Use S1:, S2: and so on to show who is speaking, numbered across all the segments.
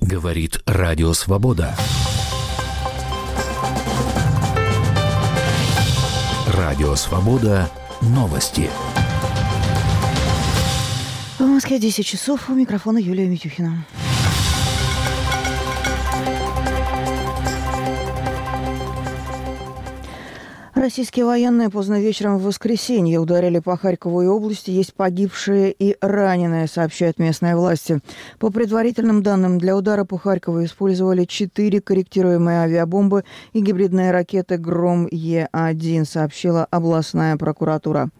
S1: Говорит Радио Свобода. Радио Свобода. Новости.
S2: В Москве 10 часов. У микрофона Юлия Митюхина. Российские военные поздно вечером в воскресенье ударили по Харькову и области. Есть погибшие и раненые, сообщают местные власти. По предварительным данным, для удара по Харькову использовали 4 корректируемые авиабомбы и гибридные ракеты «Гром-Е-1», сообщила областная прокуратура.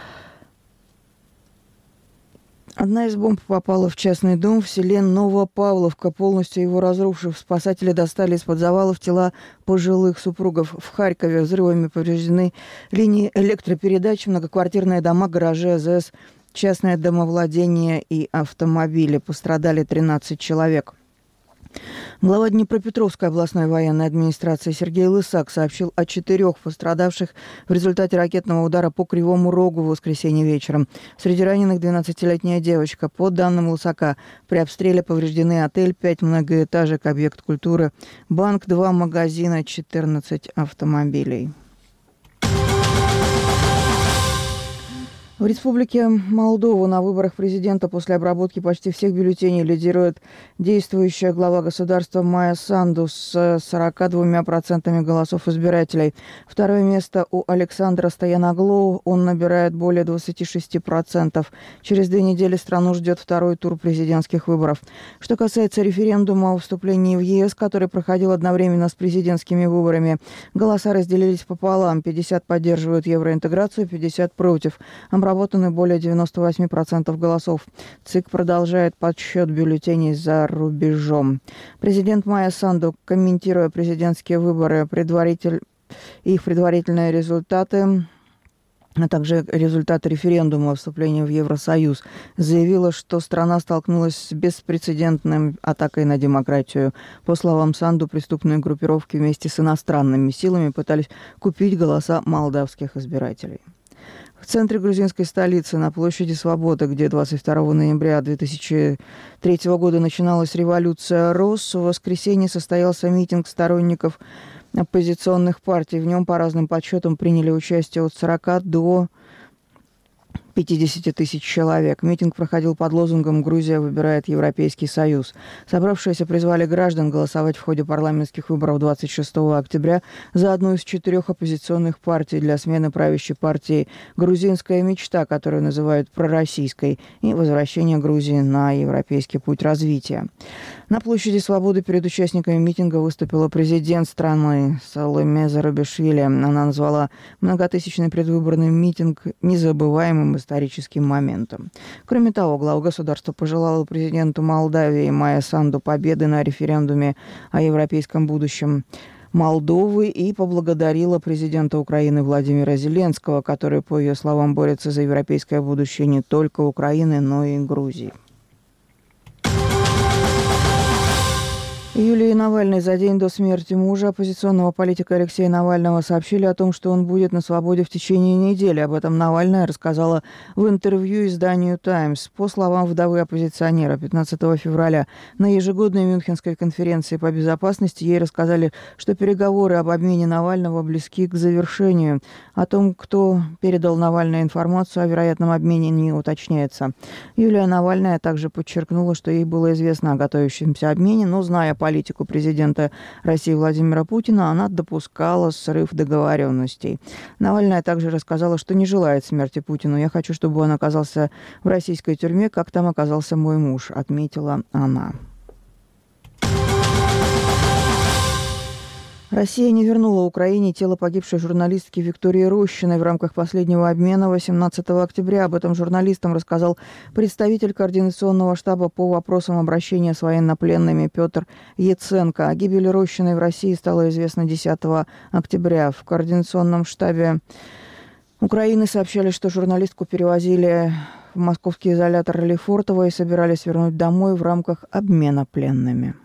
S2: Одна из бомб попала в частный дом в селе Новопавловка, полностью его разрушив. Спасатели достали из-под завалов тела пожилых супругов. В Харькове взрывами повреждены линии электропередач, многоквартирные дома, гаражи АЗС, частное домовладение и автомобили. Пострадали 13 человек. Глава Днепропетровской областной военной администрации Сергей Лысак сообщил о 4 пострадавших в результате ракетного удара по Кривому Рогу в воскресенье вечером. Среди раненых 12-летняя девочка. По данным Лысака, при обстреле повреждены отель, 5 многоэтажек, объект культуры, банк, 2 магазина, 14 автомобилей. В Республике Молдова на выборах президента после обработки почти всех бюллетеней лидирует действующая глава государства Майя Санду с 42% голосов избирателей. Второе место у Александра Стояноглоу, он набирает более 26%. Через 2 недели страну ждет второй тур президентских выборов. Что касается референдума о вступлении в ЕС, который проходил одновременно с президентскими выборами, голоса разделились пополам. 50 поддерживают евроинтеграцию, 50 против. Обработаны более 98% голосов. ЦИК продолжает подсчет бюллетеней за рубежом. Президент Майя Санду, комментируя президентские выборы, их предварительные результаты, а также результаты референдума о вступлении в Евросоюз, заявила, что страна столкнулась с беспрецедентной атакой на демократию. По словам Санду, преступные группировки вместе с иностранными силами пытались купить голоса молдавских избирателей. В центре грузинской столицы, на площади Свободы, где 22 ноября 2003 года начиналась революция РОС, в воскресенье состоялся митинг сторонников оппозиционных партий. В нем, по разным подсчетам, приняли участие от 40 до 50 тысяч человек. Митинг проходил под лозунгом «Грузия выбирает Европейский Союз». Собравшиеся призвали граждан голосовать в ходе парламентских выборов 26 октября за одну из 4 оппозиционных партий для смены правящей партии «Грузинская мечта», которую называют пророссийской, и возвращения Грузии на европейский путь развития. На площади Свободы перед участниками митинга выступила президент страны Саломе Зарубишвили. Она назвала многотысячный предвыборный митинг незабываемым историческим моментом. Кроме того, глава государства пожелала президенту Молдавии Майя Санду победы на референдуме о европейском будущем Молдовы и поблагодарила президента Украины Владимира Зеленского, который, по ее словам, борется за европейское будущее не только Украины, но и Грузии. Юлии Навальной за день до смерти мужа, оппозиционного политика Алексея Навального, сообщили о том, что он будет на свободе в течение недели. Об этом Навальная рассказала в интервью изданию «Таймс». По словам вдовы оппозиционера, 15 февраля на ежегодной Мюнхенской конференции по безопасности ей рассказали, что переговоры об обмене Навального близки к завершению. О том, кто передал Навальной информацию о вероятном обмене, не уточняется. Юлия Навальная также подчеркнула, что ей было известно о готовящемся обмене, но, зная политику президента России Владимира Путина, она допускала срыв договоренностей. Навальная также рассказала, что не желает смерти Путину. «Я хочу, чтобы он оказался в российской тюрьме, как там оказался мой муж», отметила она. Россия не вернула Украине тело погибшей журналистки Виктории Рощиной в рамках последнего обмена 18 октября. Об этом журналистам рассказал представитель Координационного штаба по вопросам обращения с военнопленными Петр Яценко. О гибели Рощиной в России стало известно 10 октября. В Координационном штабе Украины сообщали, что журналистку перевозили в московский изолятор Лефортово и собирались вернуть домой в рамках обмена пленными.